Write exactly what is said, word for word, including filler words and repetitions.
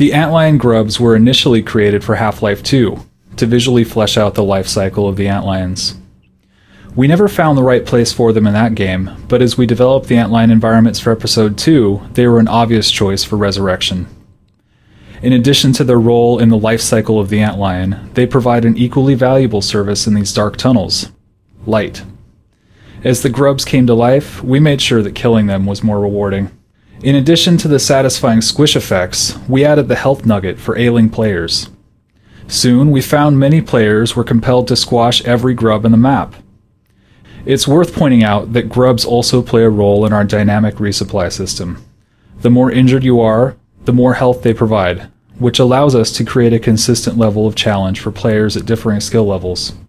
The antlion grubs were initially created for Half-Life two, to visually flesh out the life cycle of the antlions. We never found the right place for them in that game, but as we developed the antlion environments for Episode two, they were an obvious choice for Resurrection. In addition to their role in the life cycle of the antlion, they provide an equally valuable service in these dark tunnels: light. As the grubs came to life, we made sure that killing them was more rewarding. In addition to the satisfying squish effects, we added the health nugget for ailing players. Soon, we found many players were compelled to squash every grub in the map. It's worth pointing out that grubs also play a role in our dynamic resupply system. The more injured you are, the more health they provide, which allows us to create a consistent level of challenge for players at differing skill levels.